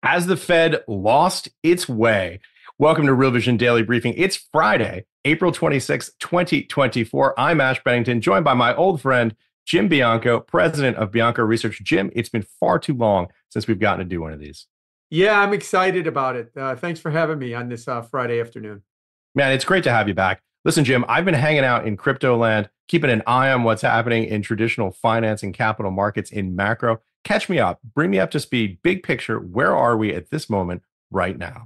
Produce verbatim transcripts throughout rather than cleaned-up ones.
Has the Fed lost its way? Welcome to Real Vision Daily Briefing. It's Friday, April twenty-sixth, twenty twenty-four. I'm Ash Bennington, joined by my old friend, Jim Bianco, president of Bianco Research. Jim, it's been far too long since we've gotten to do one of these. Yeah, I'm excited about it. Uh, thanks for having me on this uh, Friday afternoon. Man, it's great to have you back. Listen, Jim, I've been hanging out in crypto land, keeping an eye on what's happening in traditional finance and capital markets in macro. Catch me up, bring me up to speed, big picture. Where are we at this moment right now?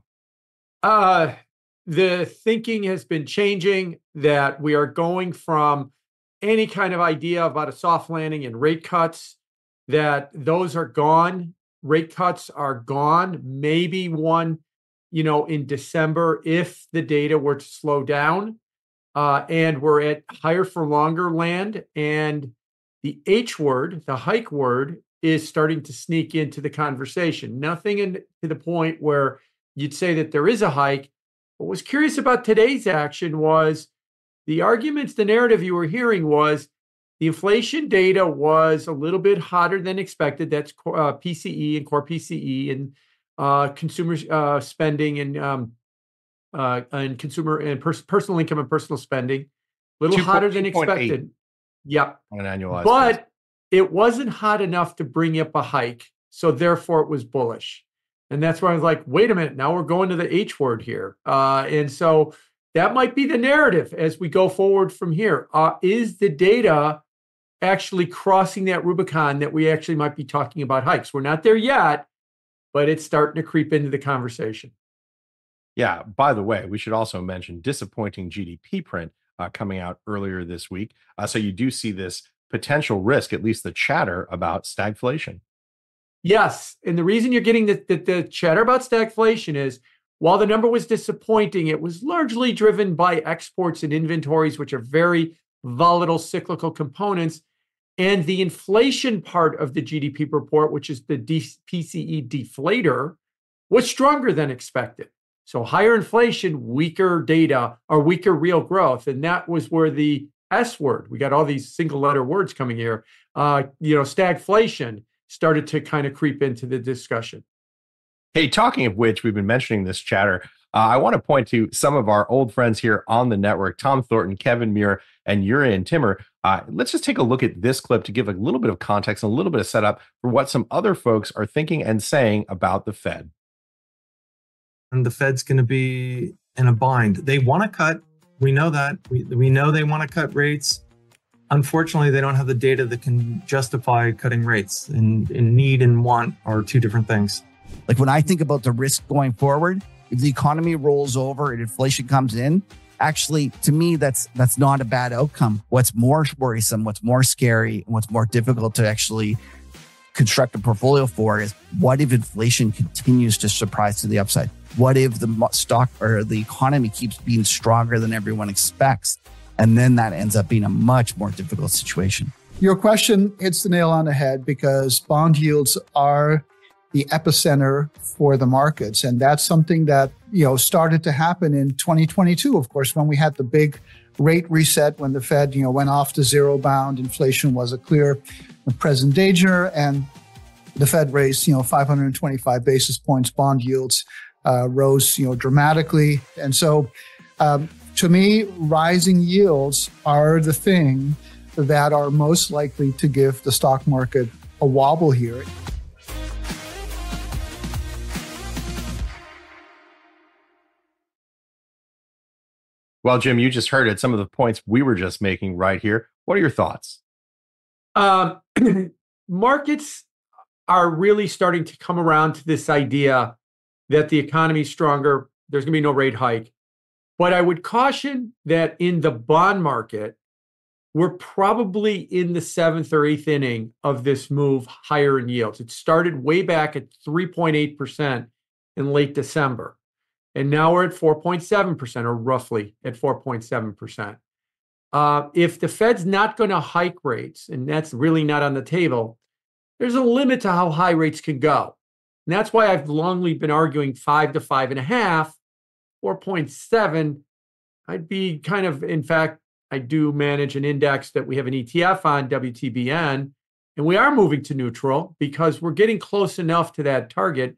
Uh, the thinking has been changing that we are going from any kind of idea about a soft landing and rate cuts, that those are gone. Rate cuts are gone. Maybe one, you know, in December, if the data were to slow down. Uh, and we're at higher for longer land. And the H word, the hike word, is starting to sneak into the conversation. Nothing in, to the point where you'd say that there is a hike. What was curious about today's action was the arguments, the narrative you were hearing was the inflation data was a little bit hotter than expected. That's uh, P C E and core P C E and uh, consumer uh, spending and um, uh, and consumer and pers- personal income and personal spending. A little hotter than expected. Yep. On an annualized but basis. It wasn't hot enough to bring up a hike. So therefore it was bullish. And that's why I was like, wait a minute, now we're going to the H word here. Uh, and so that might be the narrative as we go forward from here. Uh, is the data actually crossing that Rubicon that we actually might be talking about hikes? We're not there yet, but it's starting to creep into the conversation. Yeah, by the way, we should also mention disappointing G D P print uh, coming out earlier this week. Uh, so you do see this potential risk, at least the chatter about stagflation. Yes. And the reason you're getting the, the, the chatter about stagflation is while the number was disappointing, it was largely driven by exports and inventories, which are very volatile cyclical components. And the inflation part of the G D P report, which is the D- P C E deflator, was stronger than expected. So higher inflation, weaker data, or weaker real growth. And that was where the S word, we got all these single letter words coming here, uh, you know, stagflation started to kind of creep into the discussion. Hey, talking of which, we've been mentioning this chatter. Uh, I want to point to some of our old friends here on the network, Tom Thornton, Kevin Muir, and Urian Timmer. Uh, let's just take a look at this clip to give a little bit of context and a little bit of setup for what some other folks are thinking and saying about the Fed. And the Fed's going to be in a bind. They want to cut. We know that. We, we know they want to cut rates. Unfortunately, they don't have the data that can justify cutting rates. And, and need and want are two different things. Like when I think about the risk going forward, if the economy rolls over and inflation comes in, actually, to me, that's that's not a bad outcome. What's more worrisome, what's more scary, and what's more difficult to actually construct a portfolio for is what if inflation continues to surprise to the upside? What if the stock or the economy keeps being stronger than everyone expects? And then that ends up being a much more difficult situation. Your question hits the nail on the head because bond yields are the epicenter for the markets. And that's something that, you know, started to happen in twenty twenty-two, of course, when we had the big rate reset, when the Fed, you know, went off to zero bound, inflation was a clear and present danger. And the Fed raised, you know, five hundred twenty-five basis points, bond yields uh, rose, you know, dramatically. And so um, to me, rising yields are the thing that are most likely to give the stock market a wobble here. Well, Jim, you just heard it. Some of the points we were just making right here. What are your thoughts? Um, markets are really starting to come around to this idea that the economy is stronger. There's going to be no rate hike. But I would caution that in the bond market, we're probably in the seventh or eighth inning of this move higher in yields. It started way back at three point eight percent in late December. And now we're at four point seven percent, or roughly at four point seven percent. Uh, if the Fed's not going to hike rates, and that's really not on the table, there's a limit to how high rates can go. And that's why I've longly been arguing five to five and a half, four point seven. I'd be kind of, in fact, I do manage an index that we have an E T F on, W T B N, and we are moving to neutral because we're getting close enough to that target.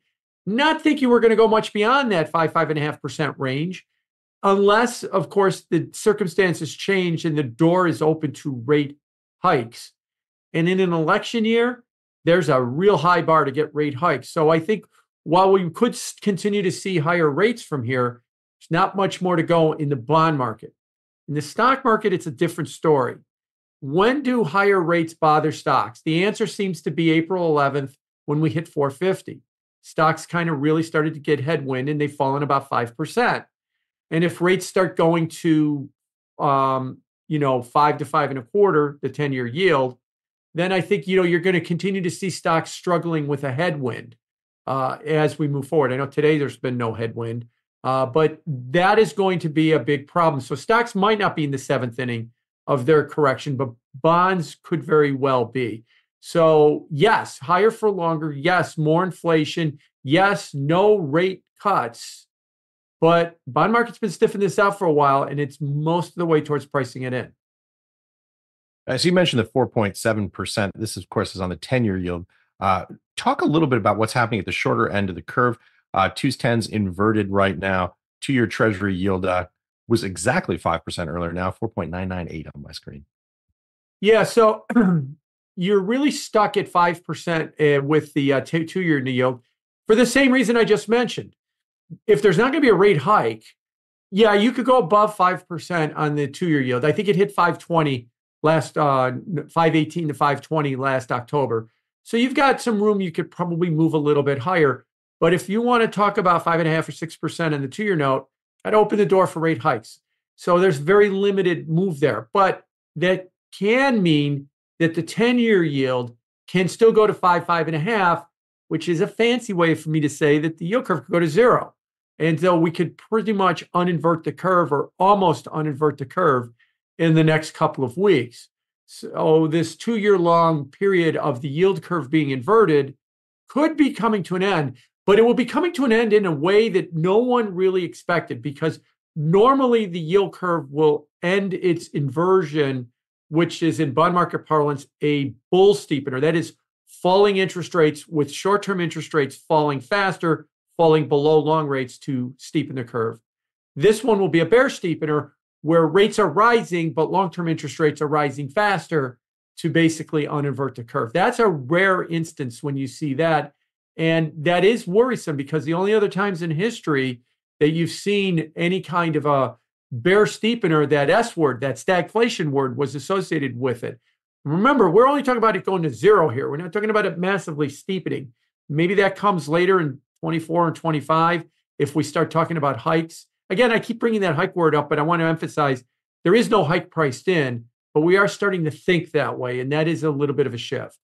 not thinking we're going to go much beyond that five, five and a half percent range, unless, of course, the circumstances change and the door is open to rate hikes. And in an election year, there's a real high bar to get rate hikes. So I think while we could continue to see higher rates from here, there's not much more to go in the bond market. In the stock market, it's a different story. When do higher rates bother stocks? The answer seems to be April eleventh when we hit four fifty. Stocks kind of really started to get headwind and they've fallen about five percent. And if rates start going to, um, you know, five to five and a quarter, the ten-year yield, then I think, you know, you're going to continue to see stocks struggling with a headwind uh, as we move forward. I know today there's been no headwind, uh, but that is going to be a big problem. So stocks might not be in the seventh inning of their correction, but bonds could very well be. So yes, higher for longer. Yes, more inflation. Yes, no rate cuts. But bond market's been stiffing this out for a while, and it's most of the way towards pricing it in. As you mentioned, the four point seven percent, this, of course, is on the ten-year yield. Uh, talk a little bit about what's happening at the shorter end of the curve. Uh, twos, tens inverted right now. Two-year Treasury yield uh, was exactly five percent earlier, now four point nine nine eight on my screen. Yeah, so you're really stuck at five percent uh, with the uh, two, two-year yield for the same reason I just mentioned. If there's not going to be a rate hike, yeah, you could go above five percent on the two-year yield. I think it hit five twenty last, uh, five eighteen to five twenty last October. So you've got some room. You could probably move a little bit higher. But if you want to talk about five and a half or six percent on the two-year note, I'd open the door for rate hikes. So there's very limited move there. But that can mean that the ten-year yield can still go to five, five and a half, which is a fancy way for me to say that the yield curve could go to zero. And so we could pretty much uninvert the curve or almost uninvert the curve in the next couple of weeks. So this two-year long period of the yield curve being inverted could be coming to an end, but it will be coming to an end in a way that no one really expected, because normally the yield curve will end its inversion, which is in bond market parlance, a bull steepener. That is falling interest rates with short-term interest rates falling faster, falling below long rates to steepen the curve. This one will be a bear steepener where rates are rising, but long-term interest rates are rising faster to basically uninvert the curve. That's a rare instance when you see that. And that is worrisome because the only other times in history that you've seen any kind of a bear steepener, that S word, that stagflation word was associated with it. Remember, we're only talking about it going to zero here. We're not talking about it massively steepening. Maybe that comes later in twenty-four and twenty-five if we start talking about hikes. Again, I keep bringing that hike word up, but I want to emphasize there is no hike priced in, but we are starting to think that way, and that is a little bit of a shift.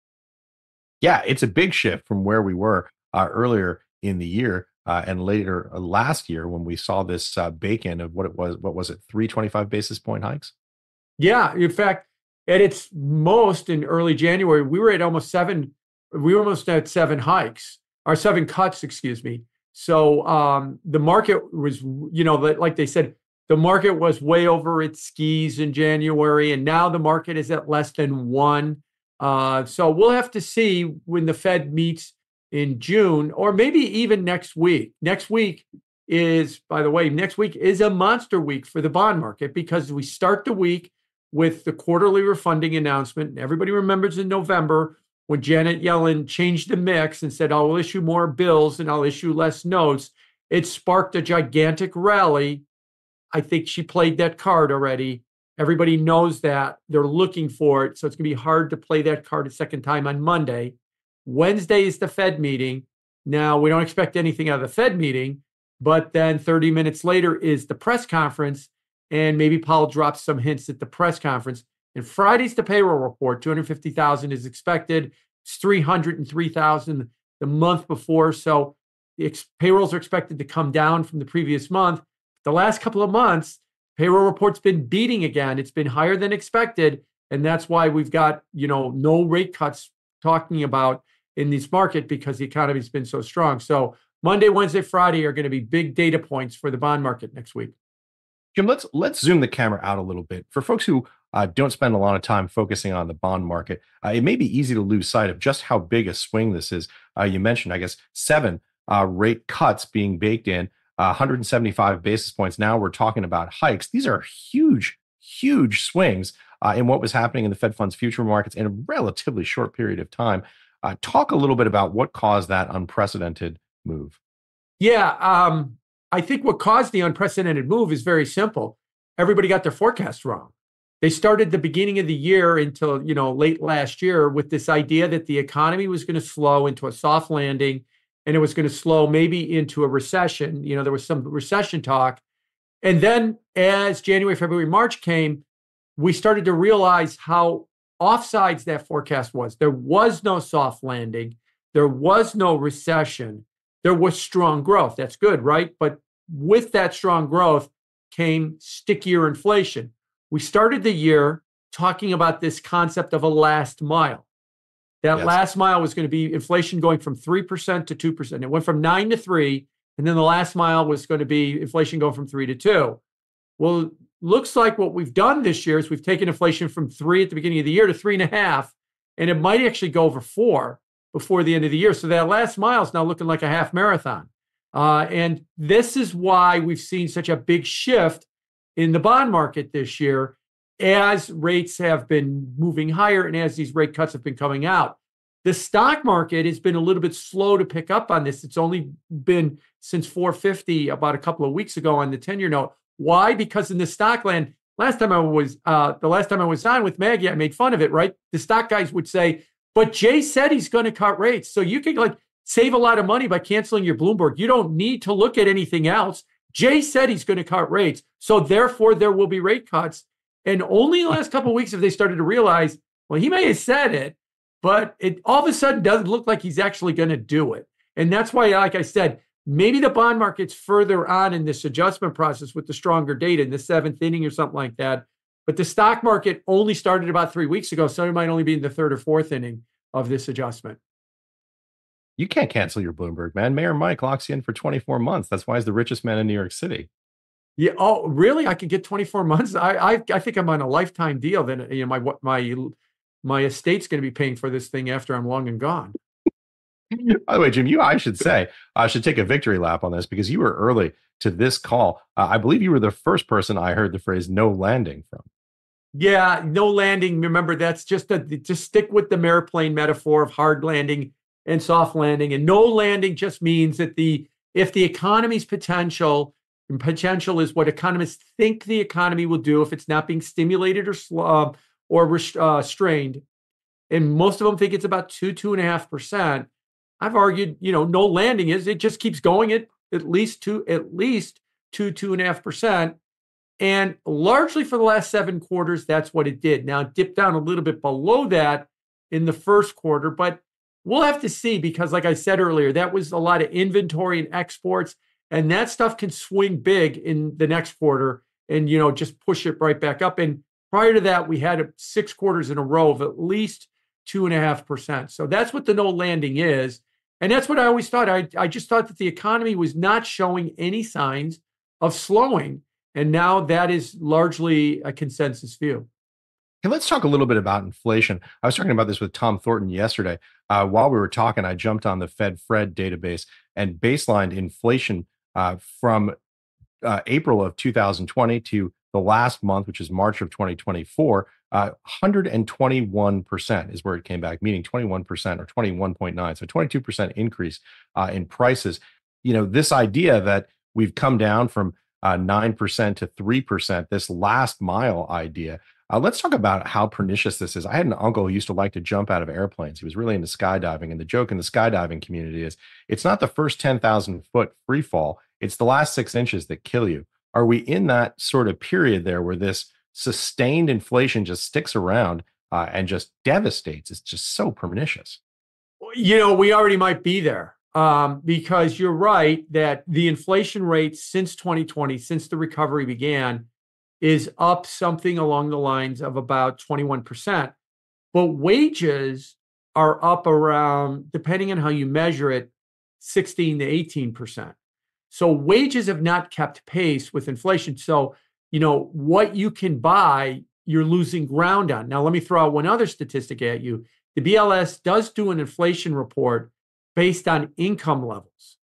Yeah, it's a big shift from where we were uh, earlier in the year uh, and later uh, last year when we saw this uh, bake-in of what it was, what was it, three twenty-five basis point hikes? Yeah, in fact, at its most in early January, we were at almost seven, we were almost at seven hikes, or seven cuts, excuse me. So um, the market was, you know, like they said, the market was way over its skis in January, and now the market is at less than one. Uh, so we'll have to see when the Fed meets in June, or maybe even next week. Next week is, by the way, next week is a monster week for the bond market because we start the week with the quarterly refunding announcement. Everybody remembers in November when Janet Yellen changed the mix and said, I'll issue more bills and I'll issue less notes. It sparked a gigantic rally. I think she played that card already. Everybody knows that. They're looking for it. So it's going to be hard to play that card a second time on Monday. Wednesday is the Fed meeting. Now, we don't expect anything out of the Fed meeting, but then thirty minutes later is the press conference, and maybe Powell drops some hints at the press conference. And Friday's the payroll report. two hundred fifty thousand is expected. It's three hundred three thousand the month before. So the ex- payrolls are expected to come down from the previous month. The last couple of months, payroll report's been beating again. It's been higher than expected. And that's why we've got, you know, no rate cuts talking about in this market because the economy's been so strong. So Monday, Wednesday, Friday are going to be big data points for the bond market next week. Jim, let's let's zoom the camera out a little bit. For folks who uh, don't spend a lot of time focusing on the bond market, uh, it may be easy to lose sight of just how big a swing this is. Uh, you mentioned, I guess, seven uh, rate cuts being baked in, uh, one hundred seventy-five basis points. Now we're talking about hikes. These are huge, huge swings uh, in what was happening in the Fed funds future markets in a relatively short period of time. Uh, talk a little bit about what caused that unprecedented move. Yeah, um, I think what caused the unprecedented move is very simple. Everybody got their forecast wrong. They started the beginning of the year until, you know, late last year with this idea that the economy was going to slow into a soft landing and it was going to slow maybe into a recession. You know, there was some recession talk. And then as January, February, March came, we started to realize how offsides that forecast was. There was no soft landing. There was no recession. There was strong growth. That's good, right? But with that strong growth came stickier inflation. We started the year talking about this concept of a last mile. That yes. last mile was going to be inflation going from three percent to two percent. It went from nine to three, and then the last mile was going to be inflation going from three to two. Well, looks like what we've done this year is we've taken inflation from three at the beginning of the year to three and a half, and it might actually go over four before the end of the year. So that last mile is now looking like a half marathon. Uh, and this is why we've seen such a big shift in the bond market this year as rates have been moving higher and as these rate cuts have been coming out. The stock market has been a little bit slow to pick up on this. It's only been since four fifty about a couple of weeks ago on the ten-year note. Why? Because in the stock land, last time I was, uh, the last time I was on with Maggie, I made fun of it, right? The stock guys would say, but Jay said he's going to cut rates. So you can like save a lot of money by canceling your Bloomberg. You don't need to look at anything else. Jay said he's going to cut rates. So therefore, there will be rate cuts. And only in the last couple of weeks have they started to realize, well, he may have said it, but it all of a sudden doesn't look like he's actually going to do it. And that's why, like I said, maybe the bond market's further on in this adjustment process with the stronger data in the seventh inning or something like that. But the stock market only started about three weeks ago, so it might only be in the third or fourth inning of this adjustment. You can't cancel your Bloomberg, man. Mayor Mike locks you in for twenty-four months. That's why he's the richest man in New York City. Yeah. Oh, really? I could get twenty-four months. I I, I think I'm on a lifetime deal. Then you know my my my estate's going to be paying for this thing after I'm long and gone. By the way, Jim, you I should say I should take a victory lap on this because you were early to this call. Uh, I believe you were the first person I heard the phrase "no landing" from. Yeah, no landing. Remember, that's just a just stick with the airplane metaphor of hard landing and soft landing. And no landing just means that the if the economy's potential, and potential is what economists think the economy will do if it's not being stimulated or uh, or restrained, and most of them think it's about two, two and a half percent. I've argued, you know, no landing is it just keeps going at at least two, at least two, two and a half percent. And largely for the last seven quarters, that's what it did. Now it dipped down a little bit below that in the first quarter, but we'll have to see because, like I said earlier, that was a lot of inventory and exports, and that stuff can swing big in the next quarter and, you know, just push it right back up. And prior to that, we had six quarters in a row of at least two and a half percent. So that's what the no landing is. And that's what I always thought. I, I just thought that the economy was not showing any signs of slowing. And now that is largely a consensus view. Hey, let's talk a little bit about inflation. I was talking about this with Tom Thornton yesterday. Uh, while we were talking, I jumped on the Fed Fred database and baselined inflation uh, from uh, April of two thousand twenty to the last month, which is March of twenty twenty-four. Uh, one hundred twenty-one percent is where it came back, meaning twenty-one percent or twenty-one point nine. So twenty-two percent increase uh, in prices. You know, this idea that we've come down from uh, nine percent to three percent, this last mile idea. Uh, let's talk about how pernicious this is. I had an uncle who used to like to jump out of airplanes. He was really into skydiving. And the joke in the skydiving community is it's not the first ten thousand foot free fall. It's the last six inches that kill you. Are we in that sort of period there where this sustained inflation just sticks around uh, and just devastates? It's just so pernicious. You know, we already might be there um, because you're right that the inflation rate since twenty twenty, since the recovery began, is up something along the lines of about twenty-one percent. But wages are up around, depending on how you measure it, sixteen to eighteen percent. So wages have not kept pace with inflation. So, you know, what you can buy, you're losing ground on. Now, let me throw out one other statistic at you. The B L S does do an inflation report based on income levels.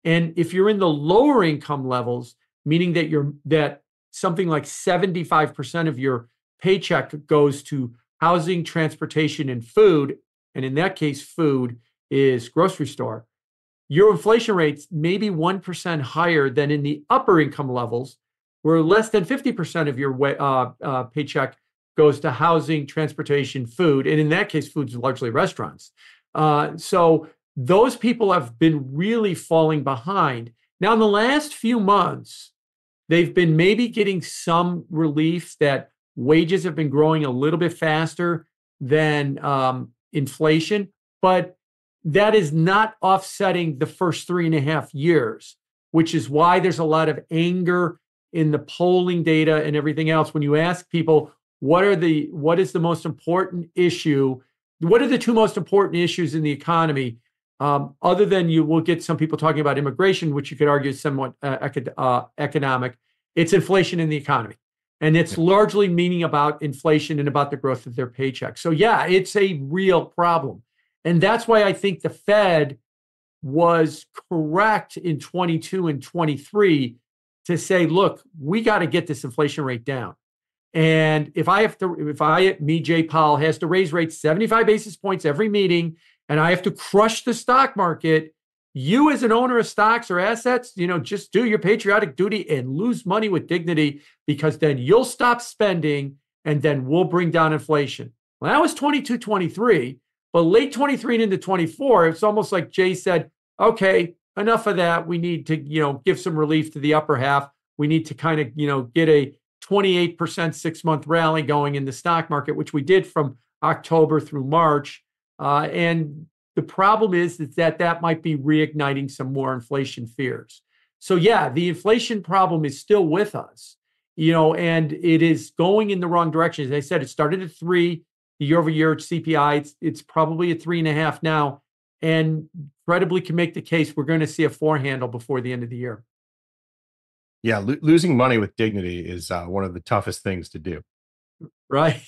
And if you're in the lower income levels, meaning that you're that something like seventy-five percent of your paycheck goes to housing, transportation, and food, and in that case, food is grocery store, your inflation rates may be one percent higher than in the upper income levels, where less than fifty percent of your uh, uh, paycheck goes to housing, transportation, food. And in that case, food's largely restaurants. Uh, so those people have been really falling behind. Now, in the last few months, they've been maybe getting some relief that wages have been growing a little bit faster than um, inflation, but that is not offsetting the first three and a half years, which is why there's a lot of anger in the polling data and everything else. When you ask people, what are the what is the most important issue? What are the two most important issues in the economy? Um, other than you will get some people talking about immigration, which you could argue is somewhat uh, eco- uh, economic. It's inflation in the economy. And it's largely meaning about inflation and about the growth of their paycheck. So yeah, it's a real problem. And that's why I think the Fed was correct in twenty-two and twenty-three to say, look, we got to get this inflation rate down. And if I have to, if I, me, Jay Powell, has to raise rates seventy-five basis points every meeting, and I have to crush the stock market, you as an owner of stocks or assets, you know, just do your patriotic duty and lose money with dignity, because then you'll stop spending and then we'll bring down inflation. Well, that was twenty-two, twenty-three, but late twenty-three and into twenty-four, it's almost like Jay said, okay, enough of that. We need to, you know, give some relief to the upper half. We need to kind of, you know, get a twenty-eight percent six-month rally going in the stock market, which we did from October through March. Uh, and the problem is, is that that might be reigniting some more inflation fears. So yeah, the inflation problem is still with us, you know, and it is going in the wrong direction. As I said, it started at three, the year-over-year C P I. It's, it's probably at three and a half now, and credibly can make the case we're going to see a four handle before the end of the year. Yeah, lo- losing money with dignity is uh, one of the toughest things to do. Right.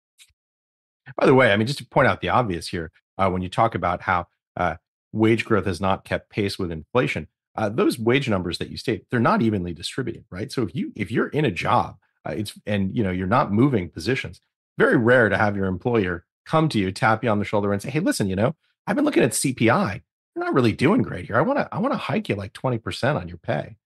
By the way, I mean, just to point out the obvious here, uh, when you talk about how uh, wage growth has not kept pace with inflation, uh, those wage numbers that you state, they're not evenly distributed, right? So if you if you're in a job, uh, it's and you know you're not moving positions, very rare to have your employer come to you, tap you on the shoulder, and say, "Hey, listen, you know, I've been looking at C P I. You're not really doing great here. I want to I want to hike you like twenty percent on your pay."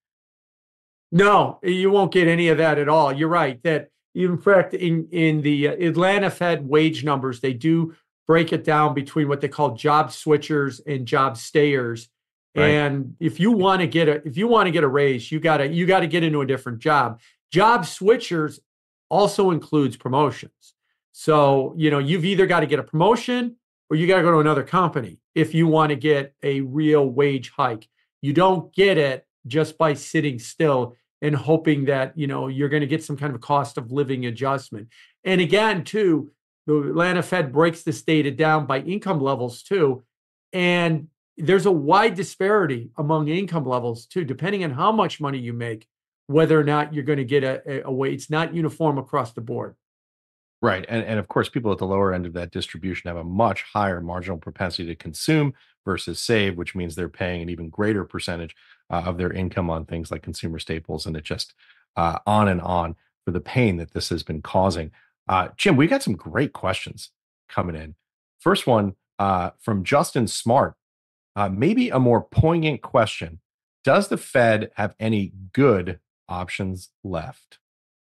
No, you won't get any of that at all. You're right. That in fact, in, in the Atlanta Fed wage numbers, they do break it down between what they call job switchers and job stayers. Right. And if you want to get a if you want to get a raise, you gotta you gotta get into a different job. Job switchers also includes promotions. So, you know, you've either got to get a promotion or you got to go to another company if you want to get a real wage hike. You don't get it just by sitting still and hoping that, you know, you're going to get some kind of cost of living adjustment. And again, too, the Atlanta Fed breaks this data down by income levels too. And there's a wide disparity among income levels too, depending on how much money you make, whether or not you're going to get a, a way. It's not uniform across the board. Right. And, and of course, people at the lower end of that distribution have a much higher marginal propensity to consume versus save, which means they're paying an even greater percentage uh, of their income on things like consumer staples. And it just uh, on and on for the pain that this has been causing. Uh, Jim, we got some great questions coming in. First one uh, from Justin Smart, uh, maybe a more poignant question. Does the Fed have any good options left?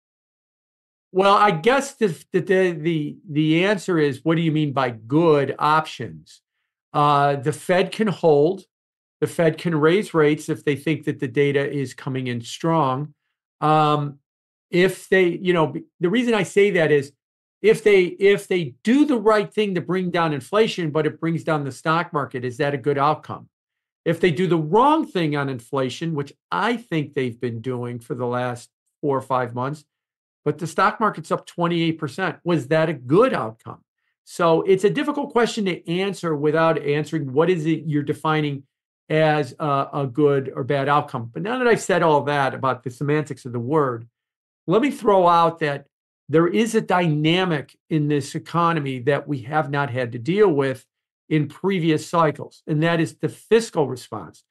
Well, I guess the, the the the answer is, what do you mean by good options? Uh, the Fed can hold. The Fed can raise rates if they think that the data is coming in strong. Um, if they, you know, the reason I say that is if they if they do the right thing to bring down inflation, but it brings down the stock market, is that a good outcome? If they do the wrong thing on inflation, which I think they've been doing for the last four or five months, but the stock market's up twenty-eight percent. Was that a good outcome? So it's a difficult question to answer without answering what is it you're defining as a, a good or bad outcome. But now that I've said all that about the semantics of the word, let me throw out that there is a dynamic in this economy that we have not had to deal with in previous cycles, and that is the fiscal response.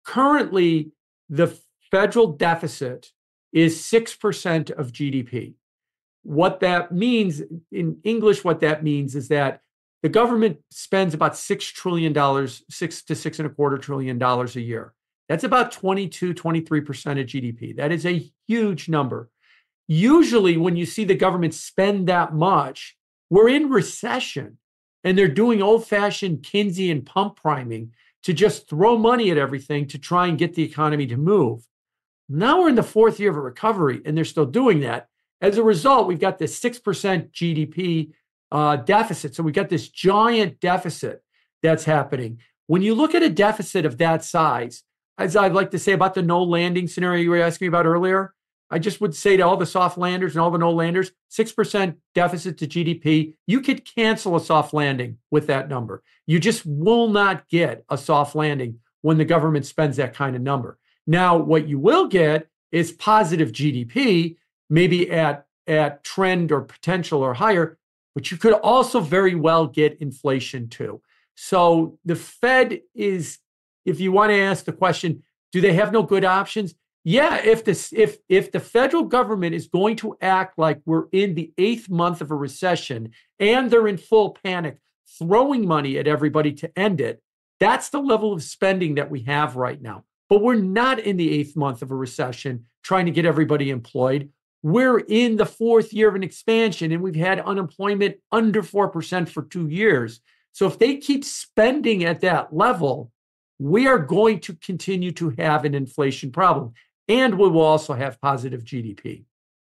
currently the federal deficit is six percent of G D P. What that means in English, what that means is that the government spends about six trillion dollars, six to six and a quarter trillion dollars a year. That's about twenty-two, twenty-three percent of G D P. That is a huge number. Usually when you see the government spend that much, we're in recession and they're doing old-fashioned Keynesian pump priming to just throw money at everything to try and get the economy to move. Now we're in the fourth year of a recovery and they're still doing that. As a result, we've got this six percent G D P uh, deficit. So we've got this giant deficit that's happening. When you look at a deficit of that size, as I'd like to say about the no landing scenario you were asking me about earlier, I just would say to all the soft landers and all the no landers, six percent deficit to G D P, you could cancel a soft landing with that number. You just will not get a soft landing when the government spends that kind of number. Now, what you will get is positive G D P, maybe at, at trend or potential or higher, but you could also very well get inflation too. So the Fed is, if you want to ask the question, do they have no good options? Yeah, if this if if the federal government is going to act like we're in the eighth month of a recession and they're in full panic, throwing money at everybody to end it, that's the level of spending that we have right now. But we're not in the eighth month of a recession trying to get everybody employed. We're in the fourth year of an expansion and we've had unemployment under four percent for two years. So if they keep spending at that level, we are going to continue to have an inflation problem. And we will also have positive G D P.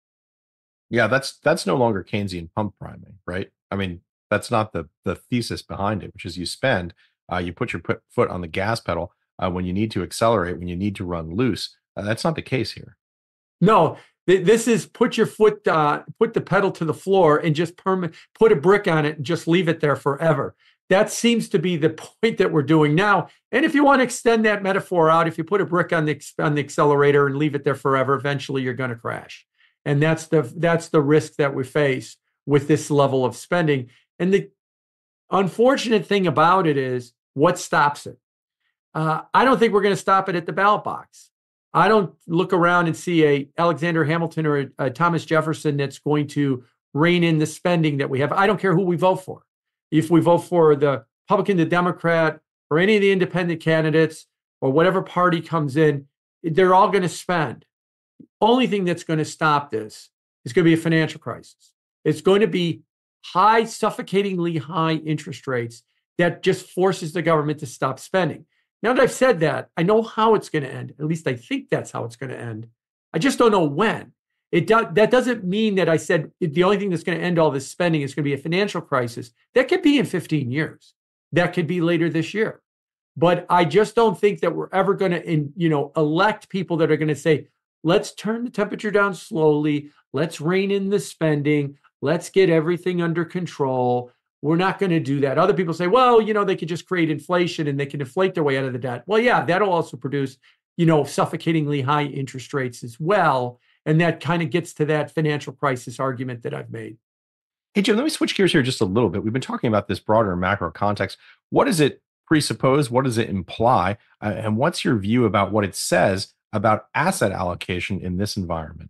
Yeah, that's that's no longer Keynesian pump priming, right? I mean, that's not the the thesis behind it, which is you spend, uh, you put your put, foot on the gas pedal uh, when you need to accelerate, when you need to run loose. Uh, that's not the case here. No, th- this is put your foot, uh, put the pedal to the floor and just perma- put a brick on it and just leave it there forever. That seems to be the point that we're doing now. And if you want to extend that metaphor out, if you put a brick on the on the accelerator and leave it there forever, eventually you're going to crash. And that's the that's the risk that we face with this level of spending. And the unfortunate thing about it is, what stops it? Uh, I don't think we're going to stop it at the ballot box. I don't look around and see a Alexander Hamilton or a, a Thomas Jefferson that's going to rein in the spending that we have. I don't care who we vote for. If we vote for the Republican, the Democrat, or any of the independent candidates, or whatever party comes in, they're all going to spend. The only thing that's going to stop this is going to be a financial crisis. It's going to be high, suffocatingly high interest rates that just forces the government to stop spending. Now that I've said that, I know how it's going to end. At least I think that's how it's going to end. I just don't know when. It do, that doesn't mean that I said the only thing that's going to end all this spending is going to be a financial crisis. That could be in fifteen years. That could be later this year. But I just don't think that we're ever going to, you know, elect people that are going to say, let's turn the temperature down slowly. Let's rein in the spending. Let's get everything under control. We're not going to do that. Other people say, well, you know, they could just create inflation and they can inflate their way out of the debt. Well, yeah, that'll also produce, you know, suffocatingly high interest rates as well. And that kind of gets to that financial crisis argument that I've made. Hey, Jim, let me switch gears here just a little bit. We've been talking about this broader macro context. What does it presuppose? What does it imply? Uh, and what's your view about what it says about asset allocation in this environment?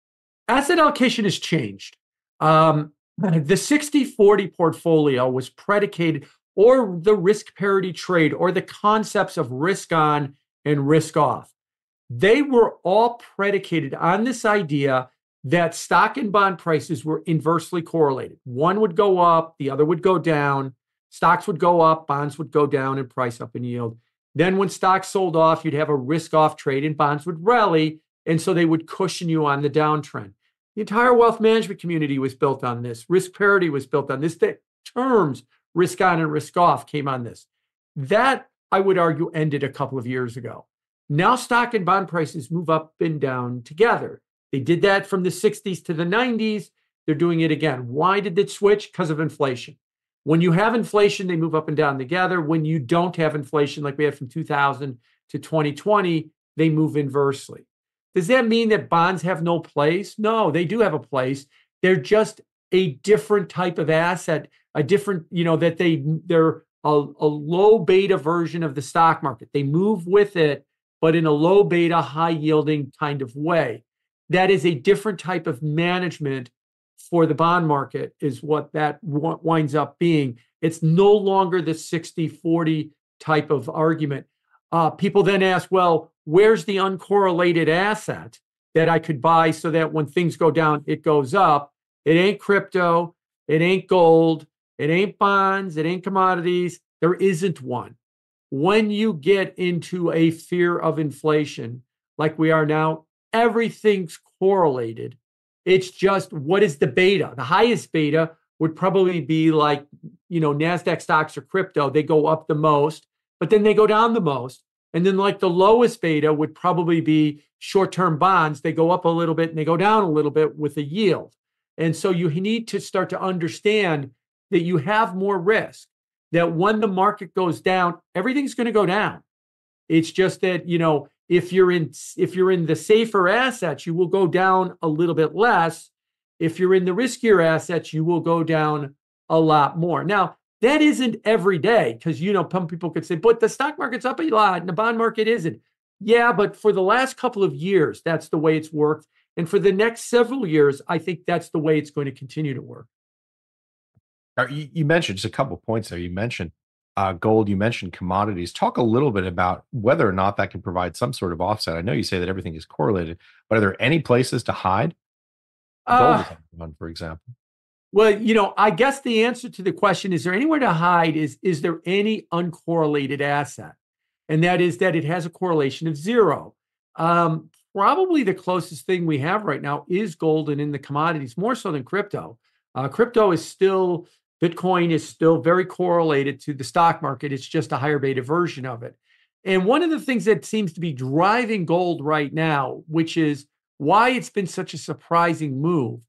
Asset allocation has changed. Um, the sixty forty portfolio was predicated, or the risk parity trade, or the concepts of risk on and risk off. They were all predicated on this idea that stock and bond prices were inversely correlated. One would go up, the other would go down. Stocks would go up, bonds would go down, and price up in yield. Then when stocks sold off, you'd have a risk-off trade and bonds would rally, and so they would cushion you on the downtrend. The entire wealth management community was built on this. Risk parity was built on this. The terms risk on and risk off came on this. That, I would argue, ended a couple of years ago. Now stock and bond prices move up and down together. They did that from the sixties to the nineties. They're doing it again. Why did it switch? Because of inflation. When you have inflation, they move up and down together. When you don't have inflation, like we had from two thousand to twenty twenty, they move inversely. Does that mean that bonds have no place? No, they do have a place. They're just a different type of asset, a different, you know, that they, they're a, a low beta version of the stock market. They move with it but in a low beta, high yielding kind of way. That is a different type of management for the bond market, is what that w- winds up being. It's no longer the sixty forty type of argument. Uh, people then ask, well, where's the uncorrelated asset that I could buy so that when things go down, it goes up? It ain't crypto. It ain't gold. It ain't bonds. It ain't commodities. There isn't one. When you get into a fear of inflation, like we are now, everything's correlated. It's just, what is the beta? The highest beta would probably be like, you know, NASDAQ stocks or crypto. They go up the most, but then they go down the most. And then like the lowest beta would probably be short-term bonds. They go up a little bit and they go down a little bit with a yield. And so you need to start to understand that you have more risk, that when the market goes down, everything's going to go down. It's just that, you know, if you're in if you're in the safer assets, you will go down a little bit less. If you're in the riskier assets, you will go down a lot more. Now, that isn't every day, because, you know, some people could say, but the stock market's up a lot and the bond market isn't. Yeah, but for the last couple of years, that's the way it's worked. And for the next several years, I think that's the way it's going to continue to work. You, you mentioned just a couple of points there. You mentioned uh, gold, you mentioned commodities. Talk a little bit about whether or not that can provide some sort of offset. I know you say that everything is correlated, but are there any places to hide? Gold Uh, is one, for example. well, you know, I guess the answer to the question, is there anywhere to hide, is, is there any uncorrelated asset? And that is that it has a correlation of zero. Um, probably the closest thing we have right now is gold and in the commodities, more so than crypto. Uh, crypto is still, Bitcoin is still very correlated to the stock market. It's just a higher beta version of it. And one of the things that seems to be driving gold right now, which is why it's been such a surprising move,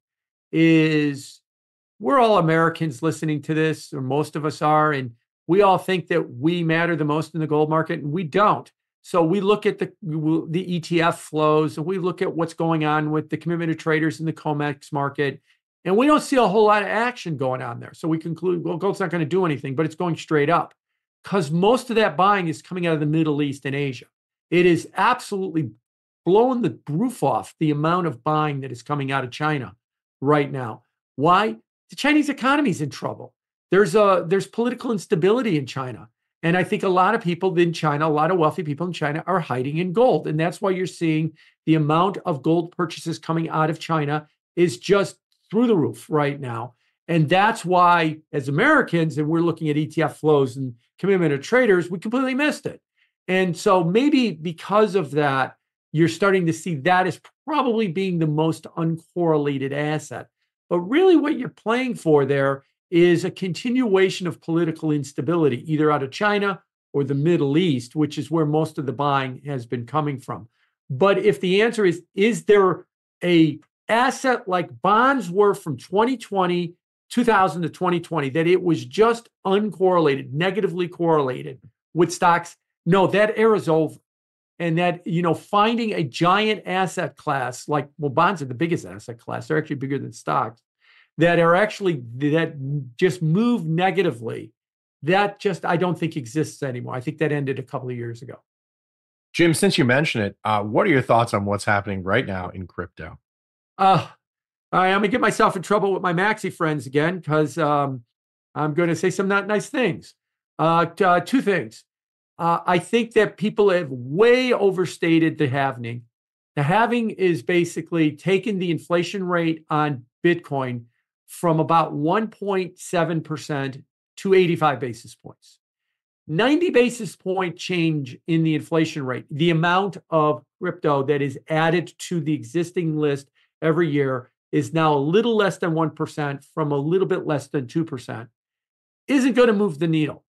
is we're all Americans listening to this, or most of us are, and we all think that we matter the most in the gold market, and we don't. So we look at the the E T F flows, and we look at what's going on with the commitment of traders in the COMEX market, and we don't see a whole lot of action going on there. So we conclude, well, gold's not going to do anything, but it's going straight up, because most of that buying is coming out of the Middle East and Asia. It is absolutely blowing the roof off the amount of buying that is coming out of China right now. Why? The Chinese economy is in trouble. There's a there's political instability in China. And I think a lot of people in China, a lot of wealthy people in China are hiding in gold. And that's why you're seeing the amount of gold purchases coming out of China is just through the roof right now. And that's why, as Americans, and we're looking at E T F flows and commitment of traders, we completely missed it. And so maybe because of that, you're starting to see that as probably being the most uncorrelated asset. But really what you're playing for there is a continuation of political instability, either out of China or the Middle East, which is where most of the buying has been coming from. But if the answer is, is there a asset like bonds were from twenty twenty, two thousand to twenty twenty, that it was just uncorrelated, negatively correlated with stocks? No, that era is over. And that, you know, finding a giant asset class, like, well, bonds are the biggest asset class. They're actually bigger than stocks, that are actually, that just move negatively. That just, I don't think exists anymore. I think that ended a couple of years ago. Jim, since you mentioned it, uh, what are your thoughts on what's happening right now in crypto? Uh, I'm going to get myself in trouble with my Maxi friends again, because um, I'm going to say some not nice things. Uh, t- uh, two things. Uh, I think that people have way overstated the halving. The halving is basically taking the inflation rate on Bitcoin from about one point seven percent to eighty-five basis points. ninety basis point change in the inflation rate, the amount of crypto that is added to the existing list every year, is now a little less than one percent from a little bit less than two percent, isn't going to move the needle.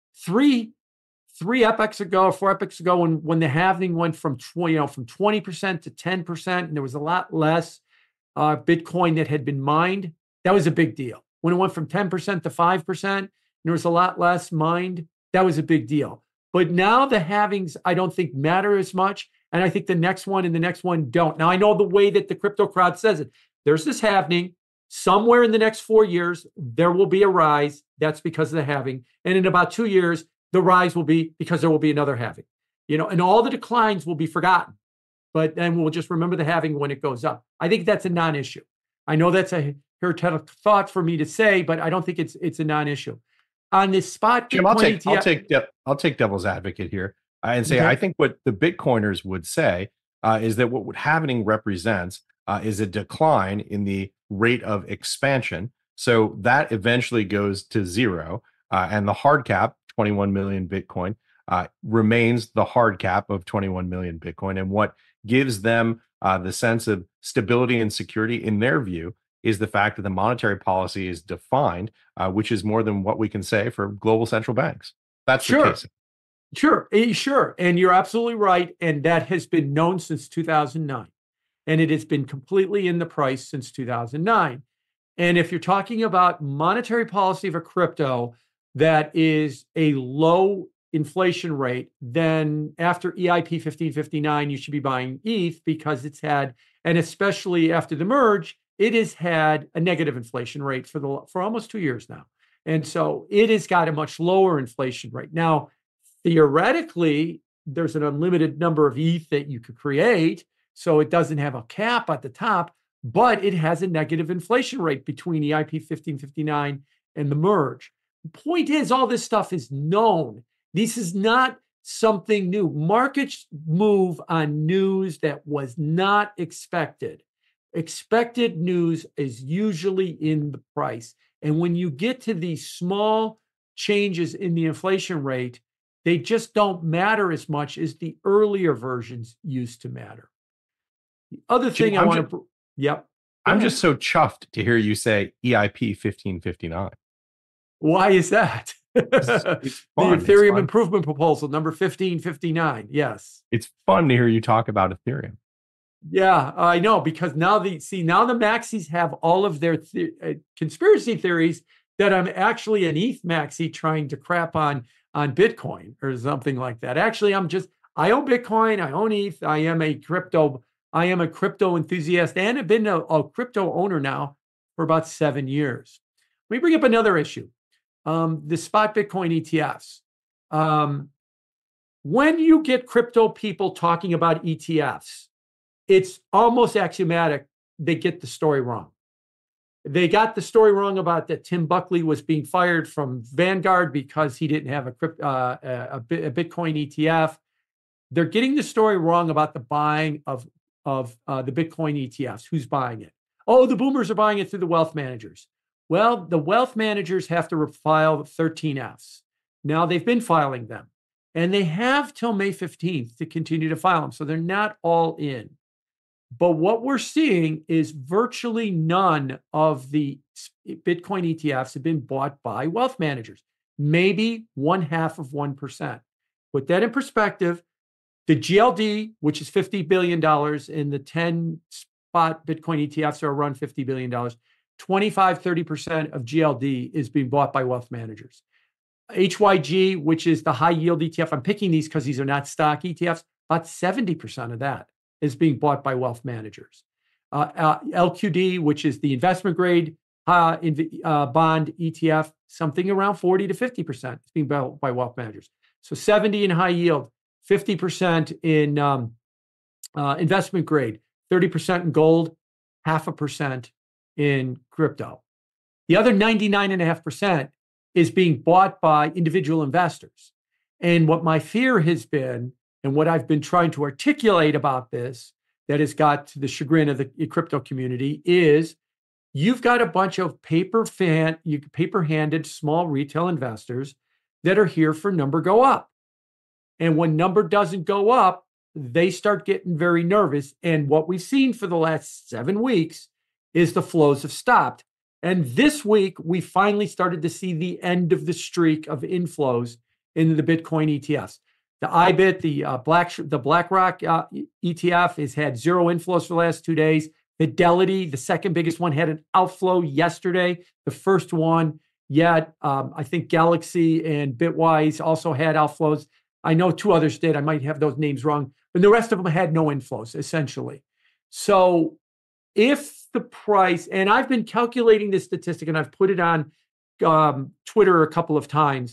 Three Three epochs ago, four epochs ago, when, when the halving went from twenty, you know, from twenty percent to ten percent, and there was a lot less uh, Bitcoin that had been mined, that was a big deal. When it went from ten percent to five percent, and there was a lot less mined, that was a big deal. But now the halvings, I don't think, matter as much. And I think the next one and the next one don't. Now, I know the way that the crypto crowd says it. There's this halving. Somewhere in the next four years, there will be a rise. That's because of the halving. And in about two years, the rise will be because there will be another halving. you know, and all the declines will be forgotten, but then we'll just remember the halving when it goes up. I think that's a non-issue. I know that's a heretical thought for me to say, but I don't think it's it's a non-issue. On this spot, Jim, I'll take E T F, I'll take de- I'll take devil's advocate here uh, and say Okay. I think what the Bitcoiners would say uh, is that what halving represents uh, is a decline in the rate of expansion. So that eventually goes to zero, uh, and the hard cap, twenty-one million Bitcoin, uh, remains the hard cap of twenty-one million Bitcoin. And what gives them uh, the sense of stability and security, in their view, is the fact that the monetary policy is defined, uh, which is more than what we can say for global central banks. That's Sure. the case. Sure, eh, sure. And you're absolutely right. And that has been known since two thousand nine. And it has been completely in the price since two thousand nine. And if you're talking about monetary policy of a crypto that is a low inflation rate, then after E I P fifteen fifty-nine, you should be buying E T H because it's had, and especially after the merge, it has had a negative inflation rate for the for almost two years now. And so it has got a much lower inflation rate. Now, theoretically, there's an unlimited number of E T H that you could create, so it doesn't have a cap at the top, but it has a negative inflation rate between E I P fifteen fifty-nine and the merge. The point is, all this stuff is known. This is not something new. Markets move on news that was not expected. Expected news is usually in the price. And when you get to these small changes in the inflation rate, they just don't matter as much as the earlier versions used to matter. The other Jim, thing I I'm want ju- to, yep. Go I'm ahead. just so chuffed to hear you say E I P fifteen fifty-nine. Why is that? It's The fun. It's Ethereum fun. improvement proposal, number fifteen fifty-nine. Yes. It's fun to hear you talk about Ethereum. Yeah, I know, because now the see now the maxis have all of their the, uh, conspiracy theories that I'm actually an E T H maxi trying to crap on on Bitcoin or something like that. Actually, I'm just I own Bitcoin, I own E T H, I am a crypto I am a crypto enthusiast and have been a, a crypto owner now for about seven years. Let me bring up another issue: um, the spot Bitcoin E T Fs. Um, when you get crypto people talking about E T Fs, it's almost axiomatic they get the story wrong. They got the story wrong about that Tim Buckley was being fired from Vanguard because he didn't have a, crypt, uh, a, a Bitcoin E T F. They're getting the story wrong about the buying of, of uh, the Bitcoin E T Fs. Who's buying it? Oh, the boomers are buying it through the wealth managers. Well, the wealth managers have to file thirteen Fs. Now they've been filing them, and they have till May fifteenth to continue to file them. So they're not all in. But what we're seeing is virtually none of the Bitcoin E T Fs have been bought by wealth managers, maybe one half of one percent. Put that in perspective, the G L D, which is fifty billion dollars, and the ten spot Bitcoin E T Fs are around fifty billion dollars, twenty-five, thirty percent of G L D is being bought by wealth managers. H Y G, which is the high yield E T F, I'm picking these because these are not stock E T Fs, about seventy percent of that is being bought by wealth managers. Uh, uh, L Q D, which is the investment grade uh, in, uh, bond E T F, something around forty to fifty percent is being bought by wealth managers. So seventy in high yield, fifty percent in um, uh, investment grade, thirty percent in gold, half a percent in crypto. The other ninety-nine point five percent is being bought by individual investors. And what my fear has been, and what I've been trying to articulate about this, that has got to the chagrin of the crypto community, is you've got a bunch of paper fan, you paper-handed small retail investors that are here for number go up. And when number doesn't go up, they start getting very nervous. And what we've seen for the last seven weeks is the flows have stopped. And this week, we finally started to see the end of the streak of inflows into the Bitcoin E T Fs. The I B I T, the uh, Black the BlackRock uh, E T F, has had zero inflows for the last two days. Fidelity, the second biggest one, had an outflow yesterday. The first one yet. Um, I think Galaxy and Bitwise also had outflows. I know two others did. I might have those names wrong, but the rest of them had no inflows, essentially. So if the price, and I've been calculating this statistic, and I've put it on um, Twitter a couple of times,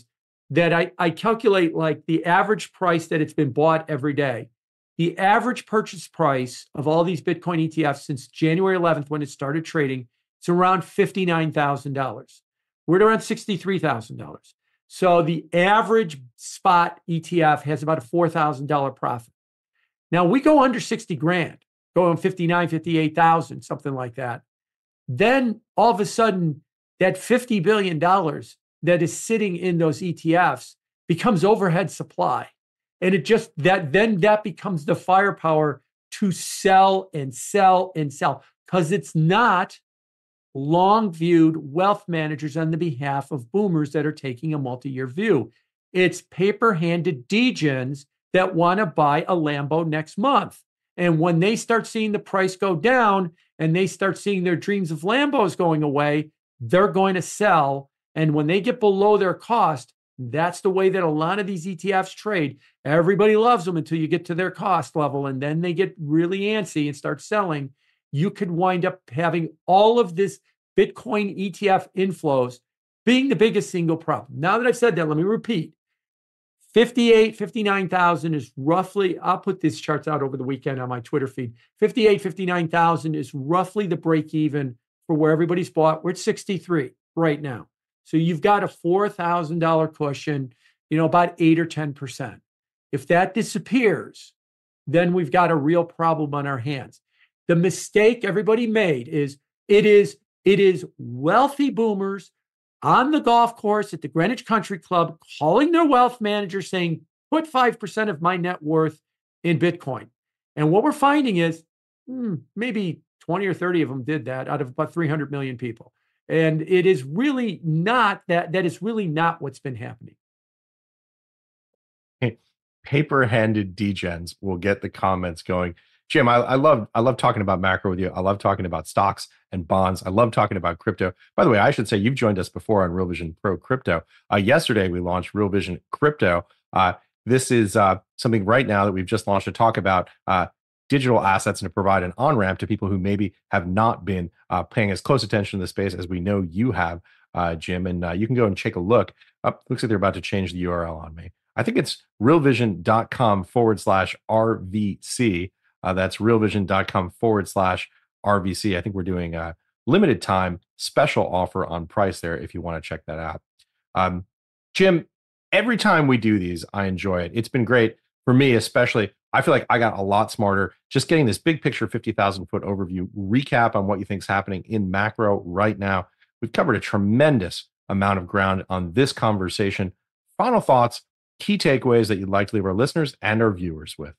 that I, I calculate like the average price that it's been bought every day. The average purchase price of all these Bitcoin E T Fs since January eleventh, when it started trading, it's around fifty-nine thousand dollars. We're at around sixty-three thousand dollars. So the average spot E T F has about a four thousand dollars profit. Now we go under sixty grand, go on fifty-nine, fifty-eight thousand, something like that. Then all of a sudden, that fifty billion dollars that is sitting in those E T Fs becomes overhead supply. And it just, that then that becomes the firepower to sell and sell and sell, because it's not long viewed wealth managers on the behalf of boomers that are taking a multi-year view. It's paper handed degens that want to buy a Lambo next month. And when they start seeing the price go down and they start seeing their dreams of Lambos going away, they're going to sell. And when they get below their cost, that's the way that a lot of these E T Fs trade. Everybody loves them until you get to their cost level, and then they get really antsy and start selling. You could wind up having all of this Bitcoin E T F inflows being the biggest single problem. Now that I've said that, let me repeat. fifty-eight, fifty-nine thousand is roughly, I'll put these charts out over the weekend on my Twitter feed. fifty-eight, fifty-nine thousand is roughly the break even for where everybody's bought. We're at sixty-three right now. So you've got a four thousand dollars cushion, you know, about eight or ten percent. If that disappears, then we've got a real problem on our hands. The mistake everybody made is it is it is wealthy boomers on the golf course at the Greenwich Country Club calling their wealth manager saying, put five percent of my net worth in Bitcoin. And what we're finding is hmm, maybe twenty or thirty of them did that out of about three hundred million people. And it is really not that, that is really not what's been happening. Paper-handed degens will get the comments going. Jim, I, I love I love talking about macro with you. I love talking about stocks and bonds. I love talking about crypto. By the way, I should say you've joined us before on Real Vision Pro Crypto. Uh, yesterday, we launched Real Vision Crypto. Uh, this is uh, something right now that we've just launched to talk about uh, digital assets and to provide an on-ramp to people who maybe have not been uh, paying as close attention to the space as we know you have, uh, Jim. And uh, you can go and take a look. Oh, looks like they're about to change the U R L on me. I think it's realvision.com forward slash RVC. Uh, that's realvision.com forward slash RVC. I think we're doing a limited time special offer on price there if you want to check that out. Um, Jim, every time we do these, I enjoy it. It's been great for me, especially. I feel like I got a lot smarter just getting this big picture fifty thousand foot overview recap on what you think is happening in macro right now. We've covered a tremendous amount of ground on this conversation. Final thoughts, key takeaways that you'd like to leave our listeners and our viewers with.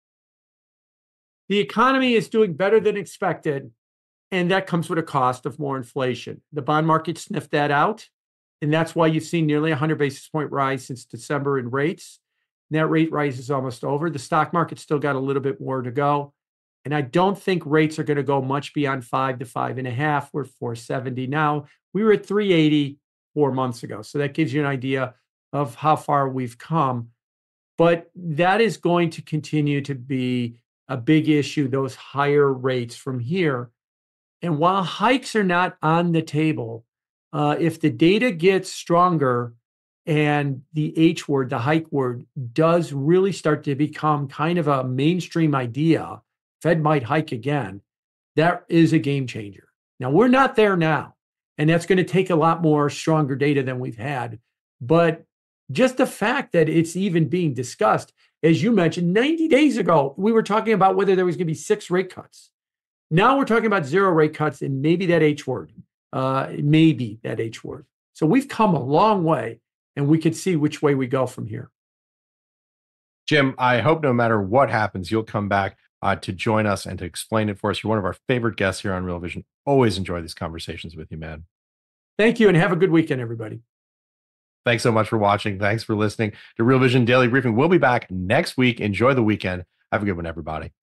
The economy is doing better than expected, and that comes with a cost of more inflation. The bond market sniffed that out, and that's why you've seen nearly a one hundred basis point rise since December in rates. That rate rise is almost over. The stock market's still got a little bit more to go. And I don't think rates are going to go much beyond five to five and a half. We're four seventy now. We were at three eighty four months ago. So that gives you an idea of how far we've come. But that is going to continue to be a big issue, those higher rates from here. And while hikes are not on the table, uh, if the data gets stronger, and the H word, the hike word, does really start to become kind of a mainstream idea, Fed might hike again, that is a game changer. Now, we're not there now, and that's going to take a lot more stronger data than we've had. But just the fact that it's even being discussed, as you mentioned, ninety days ago, we were talking about whether there was going to be six rate cuts. Now we're talking about zero rate cuts and maybe that H word, uh, maybe that H word. So we've come a long way. And we could see which way we go from here. Jim, I hope no matter what happens, you'll come back uh, to join us and to explain it for us. You're one of our favorite guests here on Real Vision. Always enjoy these conversations with you, man. Thank you, and have a good weekend, everybody. Thanks so much for watching. Thanks for listening to Real Vision Daily Briefing. We'll be back next week. Enjoy the weekend. Have a good one, everybody.